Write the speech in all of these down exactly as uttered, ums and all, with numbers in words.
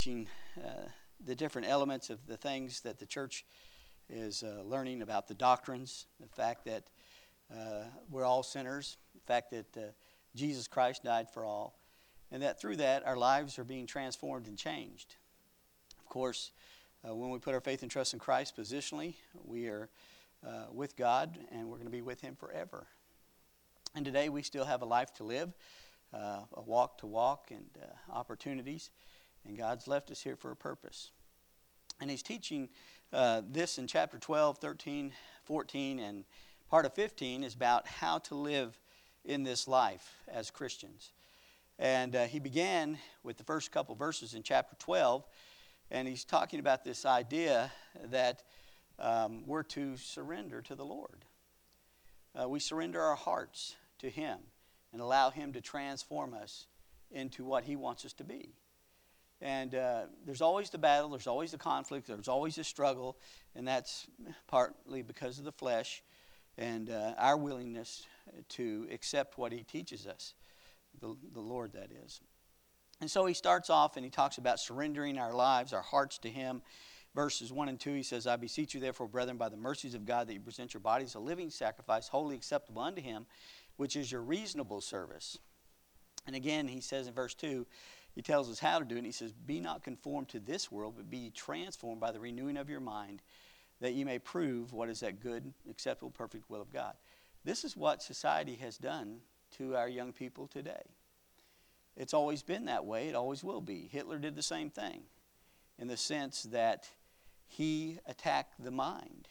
teaching uh, the different elements of the things that the church is uh, learning about the doctrines, the fact that uh, we're all sinners, the fact that uh, Jesus Christ died for all, and that through that our lives are being transformed and changed. Of course, uh, when we put our faith and trust in Christ positionally, we are uh, with God and we're going to be with Him forever. And today we still have a life to live, uh, a walk to walk, and uh, opportunities. And God's left us here for a purpose. And He's teaching uh, this in chapter twelve, thirteen, fourteen, and part of fifteen is about how to live in this life as Christians. And uh, He began with the first couple verses in chapter twelve, and He's talking about this idea that um, we're to surrender to the Lord. Uh, we surrender our hearts to Him and allow Him to transform us into what He wants us to be. And uh, there's always the battle, there's always the conflict, there's always the struggle, and that's partly because of the flesh and uh, our willingness to accept what He teaches us, the, the Lord, that is. And so he starts off and he talks about surrendering our lives, our hearts to Him. Verses one and two, he says, I beseech you therefore, brethren, by the mercies of God, that you present your bodies a living sacrifice, wholly acceptable unto Him, which is your reasonable service. And again, he says in verse two, he tells us how to do it. And he says, be not conformed to this world, but be ye transformed by the renewing of your mind, that ye may prove what is that good, acceptable, perfect will of God. This is what society has done to our young people today. It's always been that way. It always will be. Hitler did the same thing in the sense that he attacked the mind.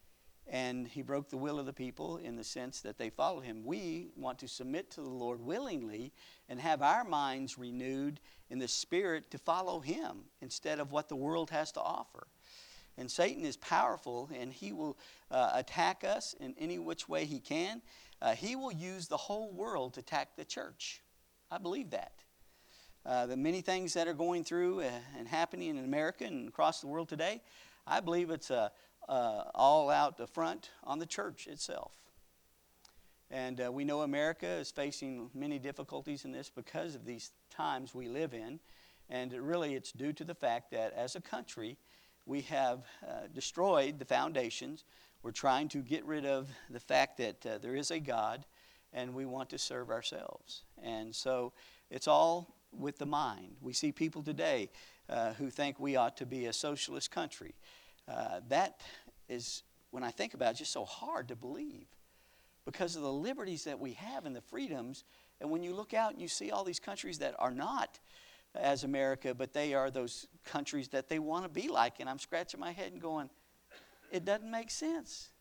And he broke the will of the people in the sense that they followed him. We want to submit to the Lord willingly and have our minds renewed in the Spirit to follow Him instead of what the world has to offer. And Satan is powerful, and he will uh, attack us in any which way he can. Uh, he will use the whole world to attack the church. I believe that. Uh, the many things that are going through uh, and happening in America and across the world today, I believe it's a Uh, all out the front on the church itself. And uh, we know America is facing many difficulties in this because of these times we live in. And it really it's due to the fact that as a country, we have uh, destroyed the foundations. We're trying to get rid of the fact that uh, there is a God and we want to serve ourselves. And so it's all with the mind. We see people today uh, who think we ought to be a socialist country. Uh, that is, when I think about it, just so hard to believe because of the liberties that we have and the freedoms. And when you look out and you see all these countries that are not as America, but they are those countries that they want to be like, and I'm scratching my head and going, it doesn't make sense.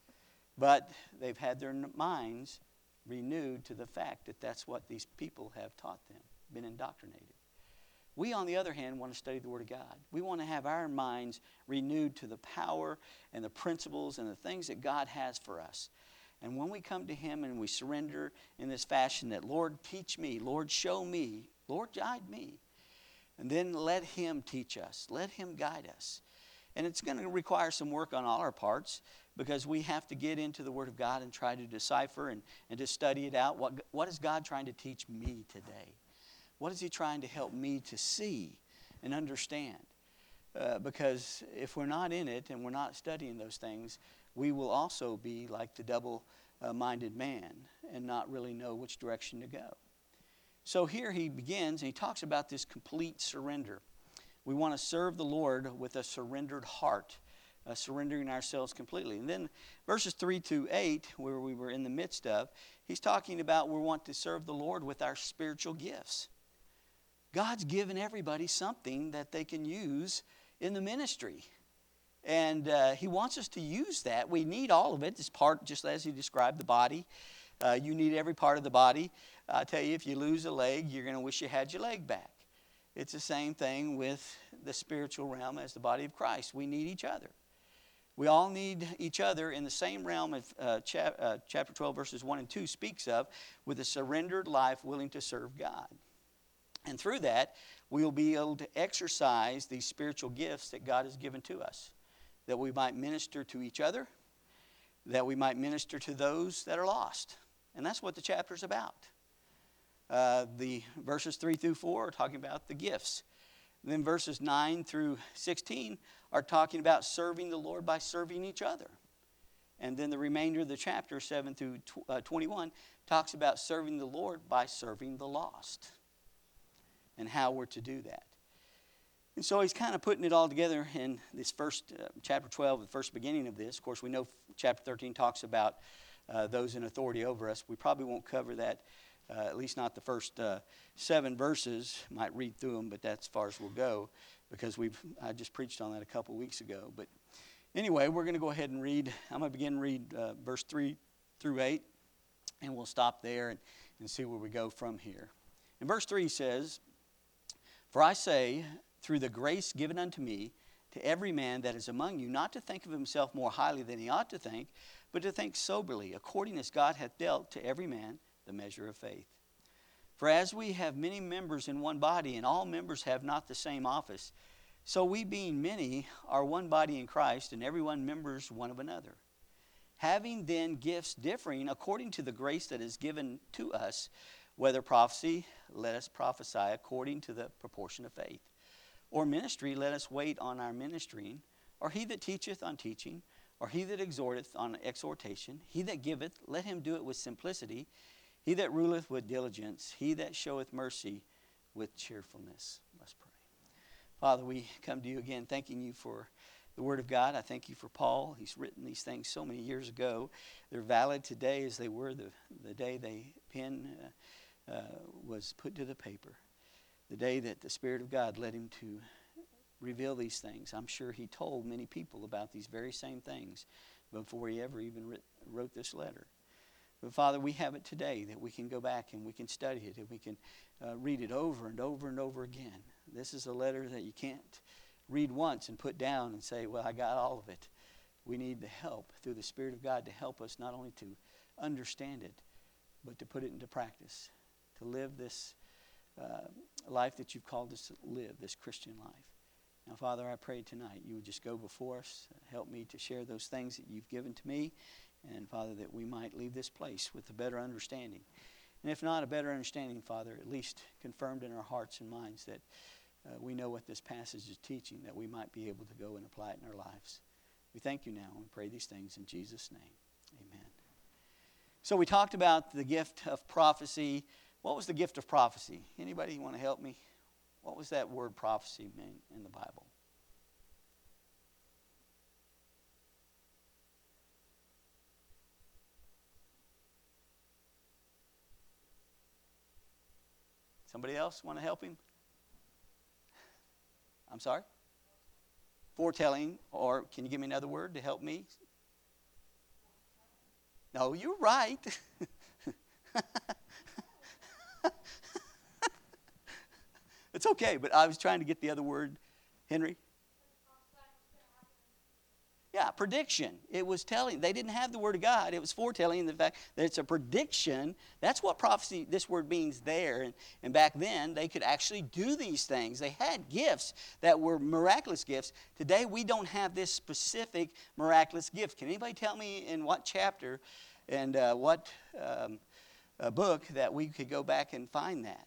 But they've had their minds renewed to the fact that that's what these people have taught them, been indoctrinated. We, on the other hand, want to study the Word of God. We want to have our minds renewed to the power and the principles and the things that God has for us. And when we come to Him and we surrender in this fashion that, Lord, teach me, Lord, show me, Lord, guide me. And then let Him teach us. Let Him guide us. And it's going to require some work on all our parts because we have to get into the Word of God and try to decipher and, and to study it out. What, what is God trying to teach me today? What is He trying to help me to see and understand? Uh, because if we're not in it and we're not studying those things, we will also be like the double-minded man and not really know which direction to go. So here he begins and he talks about this complete surrender. We want to serve the Lord with a surrendered heart, uh, surrendering ourselves completely. And then verses three to eight, where we were in the midst of, he's talking about we want to serve the Lord with our spiritual gifts. God's given everybody something that they can use in the ministry. And uh, He wants us to use that. We need all of it. It's part, just as He described the body. Uh, you need every part of the body. I tell you, if you lose a leg, you're going to wish you had your leg back. It's the same thing with the spiritual realm as the body of Christ. We need each other. We all need each other in the same realm of uh, chap- uh, chapter twelve, verses one and two speaks of, with a surrendered life willing to serve God. And through that, we will be able to exercise these spiritual gifts that God has given to us, that we might minister to each other, that we might minister to those that are lost. And that's what the chapter is about. Uh, the verses three through four are talking about the gifts. Then verses nine through sixteen are talking about serving the Lord by serving each other. And then the remainder of the chapter, seven through twenty-one, talks about serving the Lord by serving the lost and how we're to do that. And so he's kind of putting it all together in this first, uh, chapter twelve, the first beginning of this. Of course, we know chapter thirteen talks about uh, those in authority over us. We probably won't cover that, uh, at least not the first uh, seven verses. Might read through them, but that's as far as we'll go, because we've I just preached on that a couple weeks ago. But anyway, we're going to go ahead and read. I'm going to begin to read uh, verse three through eight, and we'll stop there and, and see where we go from here. In verse three says, "For I say, through the grace given unto me, to every man that is among you, not to think of himself more highly than he ought to think, but to think soberly, according as God hath dealt to every man the measure of faith. For as we have many members in one body, and all members have not the same office, so we being many are one body in Christ, and every one members one of another. Having then gifts differing according to the grace that is given to us, whether prophecy, let us prophesy according to the proportion of faith. Or ministry, let us wait on our ministering. Or he that teacheth on teaching. Or he that exhorteth on exhortation. He that giveth, let him do it with simplicity. He that ruleth with diligence. He that showeth mercy with cheerfulness." Let's pray. Father, we come to you again thanking you for the Word of God. I thank you for Paul. He's written these things so many years ago. They're valid today as they were the, the day they pen uh, uh, was put to the paper. The day that the Spirit of God led him to reveal these things. I'm sure he told many people about these very same things before he ever even writ, wrote this letter. But Father, we have it today that we can go back and we can study it and we can uh, read it over and over and over again. This is a letter that you can't read once and put down and say, well, I got all of it. We need the help through the Spirit of God to help us not only to understand it, but to put it into practice, to live this uh, life that you've called us to live, this Christian life. Now, Father, I pray tonight you would just go before us, help me to share those things that you've given to me, and, Father, that we might leave this place with a better understanding. And if not a better understanding, Father, at least confirmed in our hearts and minds that uh, we know what this passage is teaching, that we might be able to go and apply it in our lives. We thank you now and we pray these things in Jesus' name. Amen. So we talked about the gift of prophecy. What was the gift of prophecy? Anybody want to help me? What was that word prophecy mean in the Bible? Somebody else want to help him? I'm sorry? Foretelling, or can you give me another word to help me? No, you're right. It's okay, but I was trying to get the other word. Henry? Yeah, prediction. It was telling. They didn't have the word of God. It was foretelling the fact that it's a prediction. That's what prophecy, this word means there. And, and back then, they could actually do these things. They had gifts that were miraculous gifts. Today, we don't have this specific miraculous gift. Can anybody tell me in what chapter and uh, what um, a book that we could go back and find that?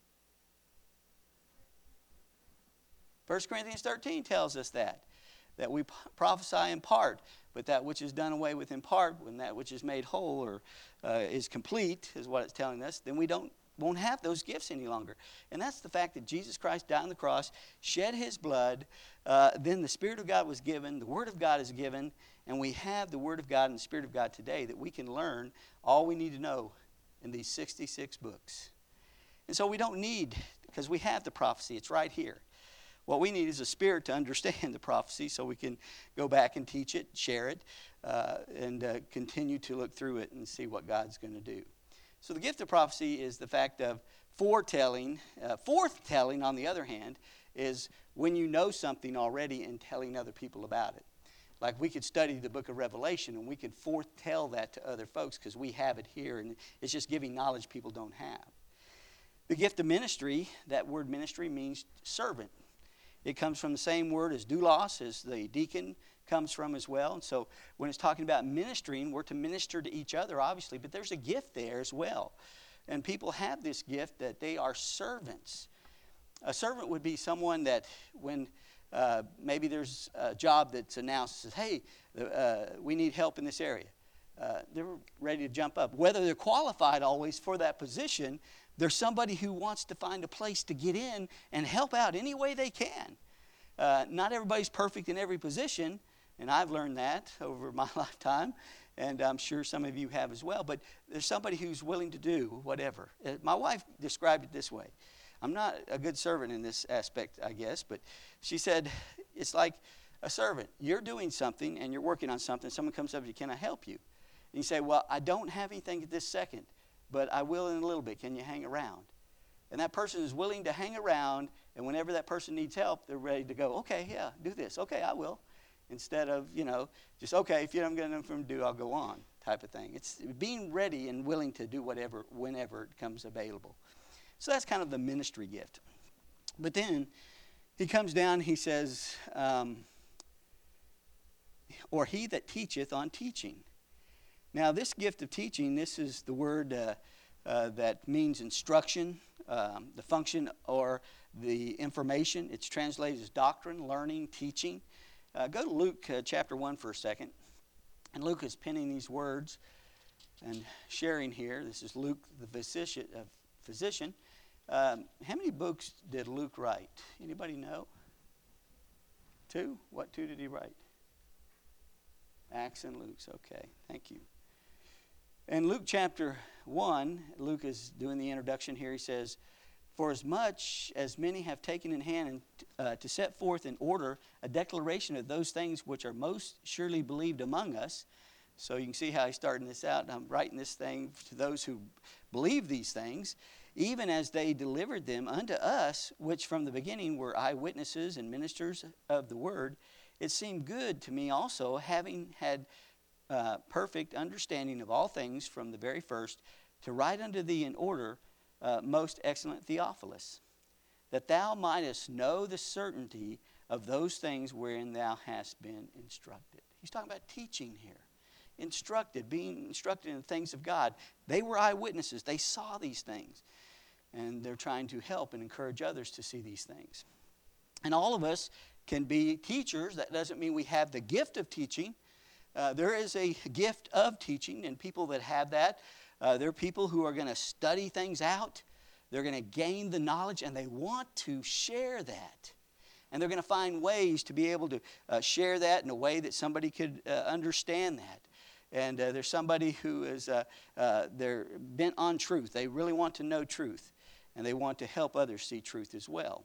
First Corinthians thirteen tells us that, that we prophesy in part, but that which is done away with in part, when that which is made whole or uh, is complete, is what it's telling us, then we don't won't have those gifts any longer. And that's the fact that Jesus Christ died on the cross, shed his blood, uh, then the Spirit of God was given, the Word of God is given, and we have the Word of God and the Spirit of God today that we can learn all we need to know in these sixty-six books. And so we don't need, because we have the prophecy, it's right here. What we need is a spirit to understand the prophecy so we can go back and teach it, share it, uh, and uh, continue to look through it and see what God's going to do. So the gift of prophecy is the fact of foretelling. Uh, forthtelling, on the other hand, is when you know something already and telling other people about it. Like we could study the book of Revelation and we could foretell that to other folks because we have it here, and it's just giving knowledge people don't have. The gift of ministry, that word ministry means servant. It comes from the same word as doulos, as the deacon comes from as well. And so when it's talking about ministering, we're to minister to each other, obviously, but there's a gift there as well. And people have this gift that they are servants. A servant would be someone that when uh, maybe there's a job that's announced, says, hey, uh, we need help in this area. Uh, they're ready to jump up. Whether they're qualified always for that position, there's somebody who wants to find a place to get in and help out any way they can. Uh, not everybody's perfect in every position, and I've learned that over my lifetime, and I'm sure some of you have as well. But there's somebody who's willing to do whatever. Uh, my wife described it this way. I'm not a good servant in this aspect, I guess, but she said it's like a servant. You're doing something, and you're working on something. Someone comes up to you, can I help you? And you say, well, I don't have anything at this second, but I will in a little bit. Can you hang around? And that person is willing to hang around, and whenever that person needs help, they're ready to go, okay, yeah, do this. Okay, I will. Instead of, you know, just, okay, if you don't get nothing to do, I'll go on type of thing. It's being ready and willing to do whatever, whenever it comes available. So that's kind of the ministry gift. But then he comes down, he says, um, or he that teacheth on teaching. Now, this gift of teaching, this is the word uh, uh, that means instruction, um, the function or the information. It's translated as doctrine, learning, teaching. Uh, go to Luke uh, chapter one for a second. And Luke is penning these words and sharing here. This is Luke, the physician. Uh, physician. Um, how many books did Luke write? Anybody know? Two? What two did he write? Acts and Luke's. Okay, thank you. In Luke chapter one, Luke is doing the introduction here. He says, for as much as many have taken in hand and, uh, to set forth in order a declaration of those things which are most surely believed among us. So you can see how he's starting this out. I'm writing this thing to those who believe these things, even as they delivered them unto us, which from the beginning were eyewitnesses and ministers of the word. It seemed good to me also, having had uh, perfect understanding of all things from the very first, to write unto thee in order, uh, most excellent Theophilus, that thou mightest know the certainty of those things wherein thou hast been instructed. He's talking about teaching here. Instructed, being instructed in the things of God. They were eyewitnesses. They saw these things. And they're trying to help and encourage others to see these things. And all of us can be teachers. That doesn't mean we have the gift of teaching. Uh, there is a gift of teaching, and people that have that, uh, they're people who are going to study things out. They're going to gain the knowledge, and they want to share that. And they're going to find ways to be able to uh, share that in a way that somebody could uh, understand that. And uh, there's somebody who is uh, uh, they're bent on truth. They really want to know truth, and they want to help others see truth as well.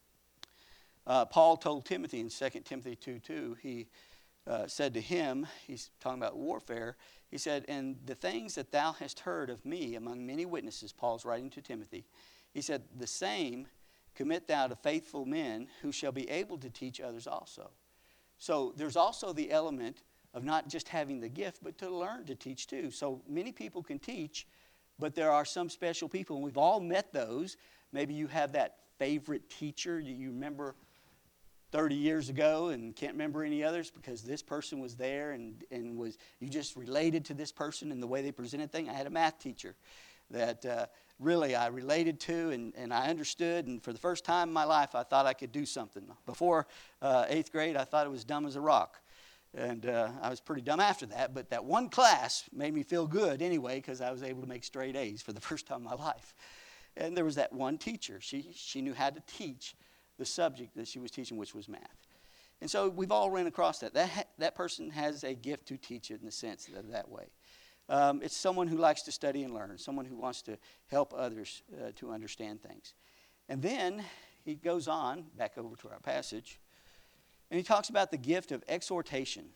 Uh, Paul told Timothy in Second Timothy two two, he uh, said to him, he's talking about warfare, he said, and the things that thou hast heard of me among many witnesses, Paul's writing to Timothy, he said, the same commit thou to faithful men who shall be able to teach others also. So there's also the element of not just having the gift, but to learn to teach too. So many people can teach, but there are some special people, and we've all met those. Maybe you have that favorite teacher you remember thirty years ago and can't remember any others because this person was there and, and was you just related to this person and the way they presented things. I had a math teacher that uh, really I related to and, and I understood, and for the first time in my life I thought I could do something. Before uh, eighth grade I thought it was dumb as a rock. And uh, I was pretty dumb after that, but that one class made me feel good anyway because I was able to make straight A's for the first time in my life. And there was that one teacher. She, she knew how to teach the subject that she was teaching, which was math. And so we've all run across that. That, ha- that person has a gift to teach it in the sense that, that way. Um, it's someone who likes to study and learn, someone who wants to help others uh, to understand things. And then he goes on, back over to our passage, and he talks about the gift of exhortation.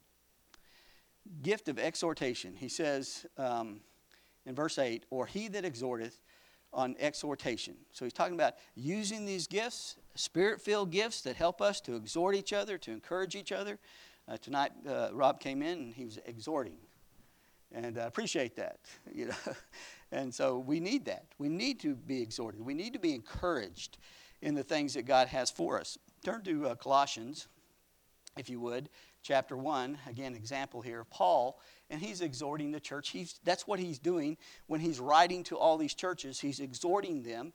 Gift of exhortation. He says um, in verse eight, or he that exhorteth on exhortation. So he's talking about using these gifts, spirit-filled gifts that help us to exhort each other, to encourage each other. Uh, tonight, uh, Rob came in and he was exhorting. And I appreciate that. You know, and so we need that. We need to be exhorted. We need to be encouraged in the things that God has for us. Turn to uh, Colossians, if you would, chapter one. Again, example here, Paul, and he's exhorting the church. He's, that's what he's doing when he's writing to all these churches. He's exhorting them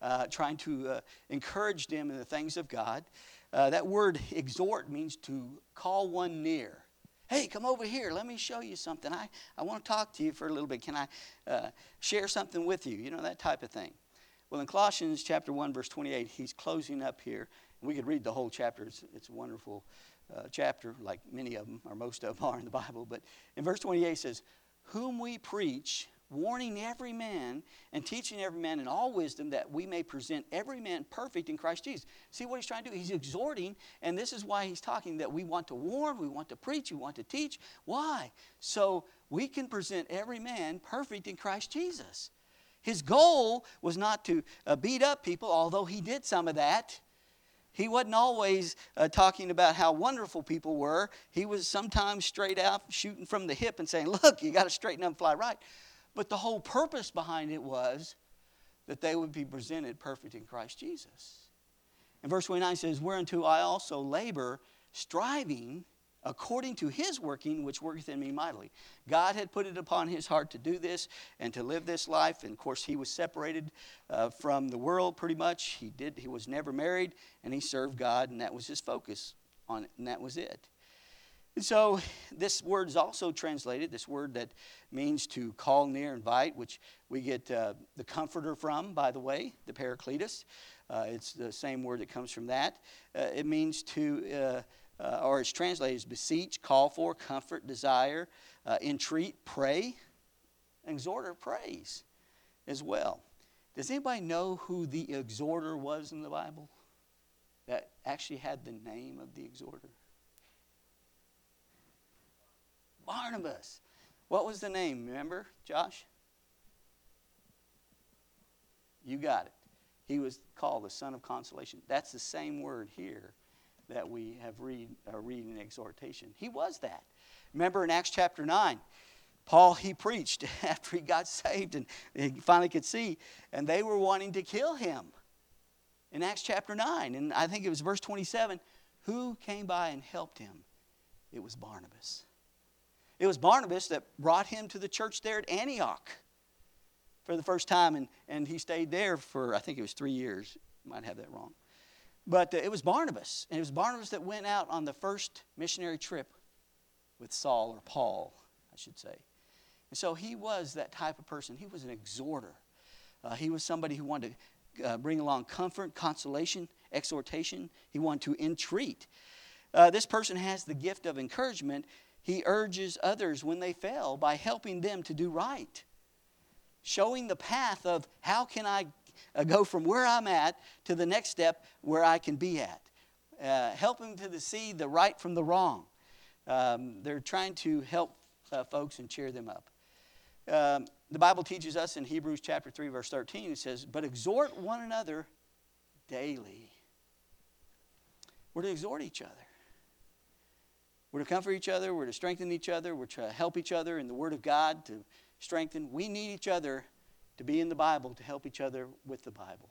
uh, trying to uh, encourage them in the things of God. Uh, that word exhort means to call one near. Hey, come over here. Let me show you something. I, I want to talk to you for a little bit. Can I uh, share something with you? You know, that type of thing. Well, in Colossians chapter one, verse twenty-eight, he's closing up here. We could read the whole chapter. It's, it's a wonderful uh, chapter, like many of them, or most of them are in the Bible. But in verse twenty-eight it says, whom we preach, warning every man and teaching every man in all wisdom, that we may present every man perfect in Christ Jesus. See what he's trying to do? He's exhorting, and this is why he's talking, that we want to warn, we want to preach, we want to teach. Why? So we can present every man perfect in Christ Jesus. His goal was not to uh, beat up people, although he did some of that. He wasn't always uh, talking about how wonderful people were. He was sometimes straight out shooting from the hip and saying, look, you got to straighten up and fly right. But the whole purpose behind it was that they would be presented perfect in Christ Jesus. And verse twenty-nine says, whereunto I also labor, striving according to his working, which worketh in me mightily. God had put it upon his heart to do this and to live this life. And of course, he was separated uh, from the world pretty much. He did. He was never married, and he served God, and that was his focus on it, and that was it. And so this word is also translated, this word that means to call near, invite, which we get uh, the comforter from, by the way, the Paracletus. Uh, it's the same word that comes from that. Uh, it means to, uh, uh, or it's translated as beseech, call for, comfort, desire, uh, entreat, pray. Exhorter prays as well. Does anybody know who the exhorter was in the Bible that actually had the name of the exhorter? Barnabas. What was the name? Remember, Josh? You got it. He was called the son of consolation. That's the same word here that we have read, uh, read in exhortation. He was that. Remember in Acts chapter nine, Paul, he preached after he got saved and he finally could see, and they were wanting to kill him. In Acts chapter nine, and I think it was verse twenty-seven, who came by and helped him? It was Barnabas. It was Barnabas that brought him to the church there at Antioch for the first time, and, and he stayed there for, I think it was three years. Might have that wrong. But uh, it was Barnabas, and it was Barnabas that went out on the first missionary trip with Saul, or Paul, I should say. And so he was that type of person. He was an exhorter. Uh, he was somebody who wanted to uh, bring along comfort, consolation, exhortation. He wanted to entreat. Uh, this person has the gift of encouragement. He urges others when they fail by helping them to do right. Showing the path of how can I uh, go from where I'm at to the next step where I can be at. Uh, helping to see the right from the wrong. Um, they're trying to help uh, folks and cheer them up. Um, the Bible teaches us in Hebrews chapter three, verse thirteen, it says, but exhort one another daily. We're to exhort each other. We're to comfort each other. We're to strengthen each other. We're to help each other in the Word of God to strengthen. We need each other to be in the Bible, to help each other with the Bible.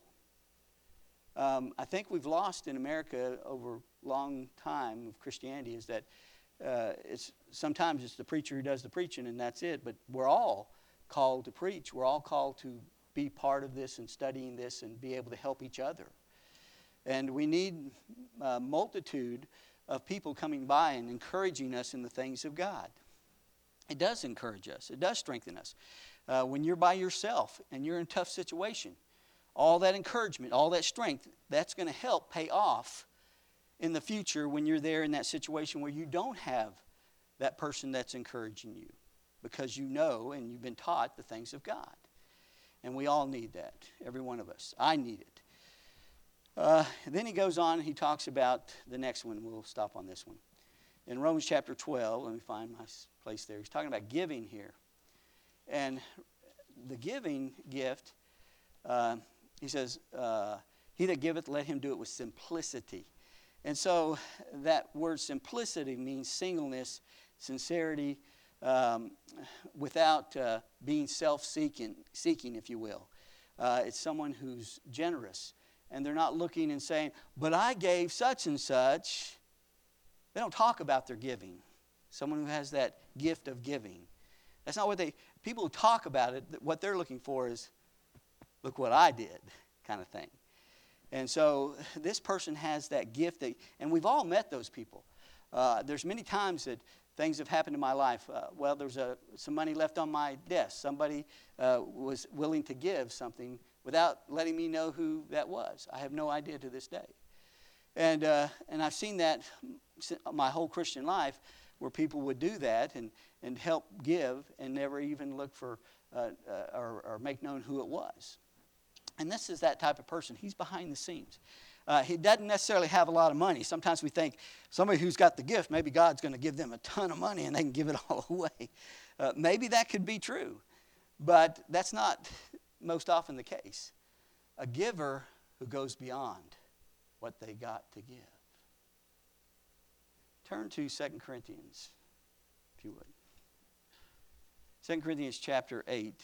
Um, I think we've lost in America over a long time of Christianity is that uh, it's sometimes it's the preacher who does the preaching and that's it. But we're all called to preach. We're all called to be part of this and studying this and be able to help each other. And we need a multitude of people coming by and encouraging us in the things of God. It does encourage us. It does strengthen us. Uh, when you're by yourself and you're in a tough situation, all that encouragement, all that strength, that's going to help pay off in the future when you're there in that situation where you don't have that person that's encouraging you because you know and you've been taught the things of God. And we all need that, every one of us. I need it. Uh, then he goes on and he talks about the next one. We'll stop on this one. In Romans chapter twelve, let me find my place there. He's talking about giving here. And the giving gift, uh, he says, uh, he that giveth, let him do it with simplicity. And so that word simplicity means singleness, sincerity, um, without uh, being self-seeking, seeking, if you will. Uh, it's someone who's generous. And they're not looking and saying, but I gave such and such. They don't talk about their giving. Someone who has that gift of giving. That's not what they, people who talk about it, what they're looking for is, look what I did. kind of thing. And so this person has that gift, that, and we've all met those people. Uh, there's many times that things have happened in my life. Uh, well, there's a, some money left on my desk. Somebody uh, was willing to give something without letting me know who that was. I have no idea to this day. And uh, and I've seen that my whole Christian life, where people would do that and, and help give and never even look for uh, uh, or, or make known who it was. And this is that type of person. He's behind the scenes. Uh, he doesn't necessarily have a lot of money. Sometimes we think somebody who's got the gift, maybe God's going to give them a ton of money and they can give it all away. Uh, maybe that could be true, but that's not most often the case. A giver who goes beyond what they got to give. Turn to Second Corinthians, if you would. Second Corinthians chapter eight.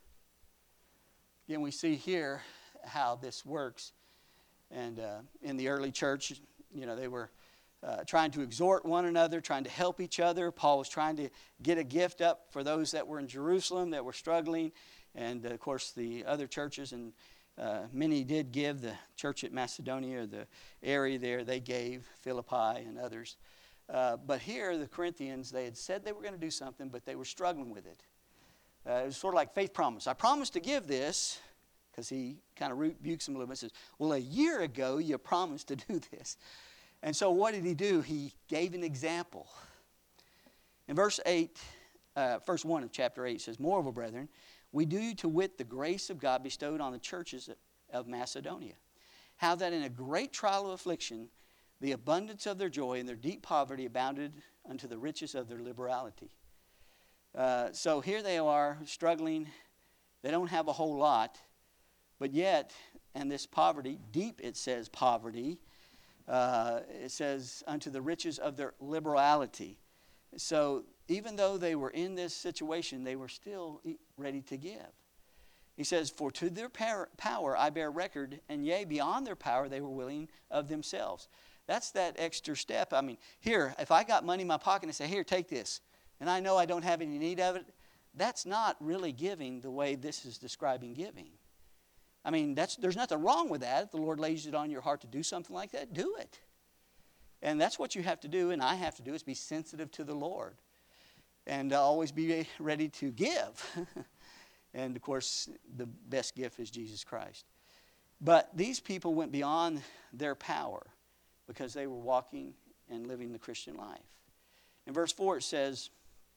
Again, we see here how this works. And uh, in the early church, you know, they were uh, trying to exhort one another, trying to help each other. Paul was trying to get a gift up for those that were in Jerusalem that were struggling. And, uh, of course, the other churches, and uh, many did give. The church at Macedonia, the area there, they gave, Philippi and others. Uh, but here, the Corinthians, they had said they were going to do something, but they were struggling with it. Uh, it was sort of like faith promise. I promised to give this, because he kind of rebukes them a little bit and says, well, a year ago you promised to do this. And so what did he do? He gave an example. In verse eight, uh, verse one of chapter eight says, moreover, brethren, we do you to wit the grace of God bestowed on the churches of Macedonia, how that in a great trial of affliction, the abundance of their joy and their deep poverty abounded unto the riches of their liberality. Uh, so here they are struggling. They don't have a whole lot. But yet, and this poverty, deep it says poverty, uh, it says unto the riches of their liberality. So even though they were in this situation, they were still ready to give. He says, for to their power I bear record, and yea, beyond their power they were willing of themselves. That's that extra step. I mean, here, if I got money in my pocket and say, here, take this, and I know I don't have any need of it, that's not really giving the way this is describing giving. I mean, that's, there's nothing wrong with that. If the Lord lays it on your heart to do something like that, do it. And that's what you have to do, and I have to do, is be sensitive to the Lord. And uh, always be ready to give. And, of course, the best gift is Jesus Christ. But these people went beyond their power because they were walking and living the Christian life. In verse four it says,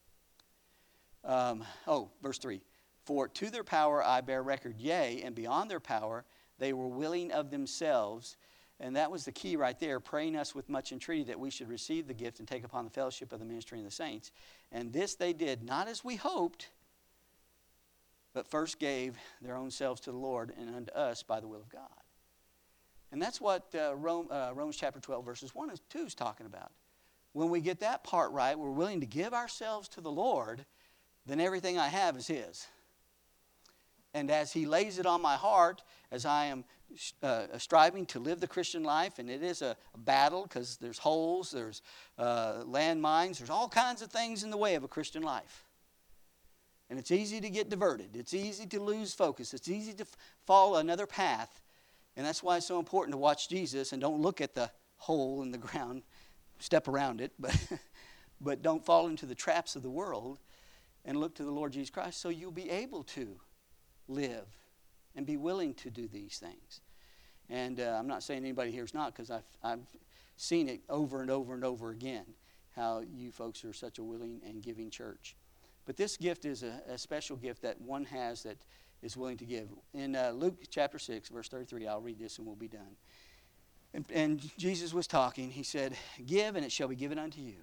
um, oh, verse three. For to their power I bear record, yea, and beyond their power they were willing of themselves. And that was the key right there, praying us with much entreaty that we should receive the gift and take upon the fellowship of the ministry of the saints. And this they did, not as we hoped, but first gave their own selves to the Lord and unto us by the will of God. And that's what uh, Rome, uh, Romans chapter twelve, verses one and two is talking about. When we get that part right, we're willing to give ourselves to the Lord, then everything I have is His. And as He lays it on my heart, as I am uh, striving to live the Christian life, and it is a, a battle because there's holes, there's uh, landmines, there's all kinds of things in the way of a Christian life. And it's easy to get diverted. It's easy to lose focus. It's easy to f- follow another path. And that's why it's so important to watch Jesus and don't look at the hole in the ground, step around it, but, but don't fall into the traps of the world and look to the Lord Jesus Christ so you'll be able to live and be willing to do these things. And uh, I'm not saying anybody here is not, because I've, I've seen it over and over and over again, how you folks are such a willing and giving church. But this gift is a, a special gift that one has that is willing to give. In uh, Luke chapter six, verse thirty-three, I'll read this and we'll be done. And, and Jesus was talking. He said, give and it shall be given unto you.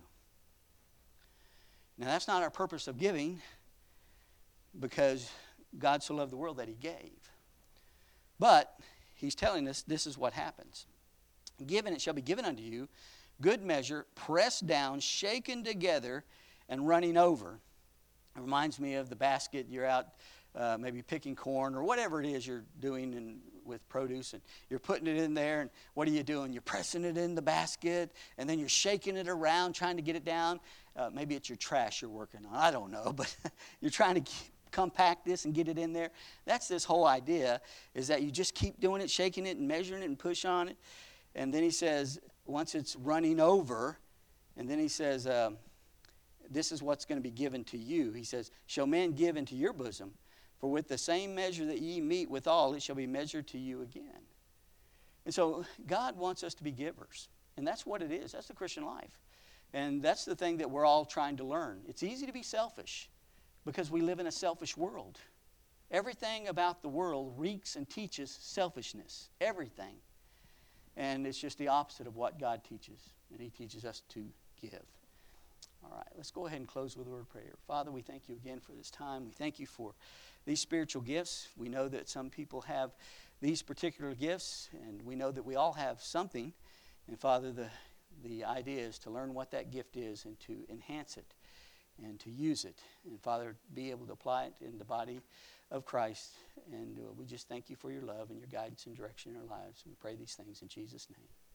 Now that's not our purpose of giving, because God so loved the world that He gave. But He's telling us this is what happens. Give and it shall be given unto you, good measure, pressed down, shaken together, and running over. It reminds me of the basket. You're out uh, maybe picking corn or whatever it is you're doing in, with produce, and you're putting it in there, and what are you doing? You're pressing it in the basket, and then you're shaking it around, trying to get it down. Uh, maybe it's your trash you're working on. I don't know, but you're trying to compact this and get it in there. That's this whole idea, is that you just keep doing it, shaking it and measuring it and push on it. And then he says, once it's running over, and then he says, um, this is what's going to be given to you. He says, shall men give into your bosom? For with the same measure that ye meet withal, it shall be measured to you again. And so God wants us to be givers. And that's what it is. That's the Christian life. And that's the thing that we're all trying to learn. It's easy to be selfish because we live in a selfish world. Everything about the world reeks and teaches selfishness. Everything. And it's just the opposite of what God teaches. And he teaches us to give. All right, let's go ahead and close with a word of prayer. Father, we thank you again for this time. We thank you for these spiritual gifts. We know that some people have these particular gifts, and we know that we all have something. And Father, the, the idea is to learn what that gift is and to enhance it and to use it. And Father, be able to apply it in the body of Christ. And uh, we just thank you for your love and your guidance and direction in our lives. We pray these things in Jesus' name.